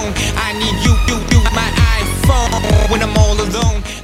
phone. I need you, my iPhone when I'm all alone.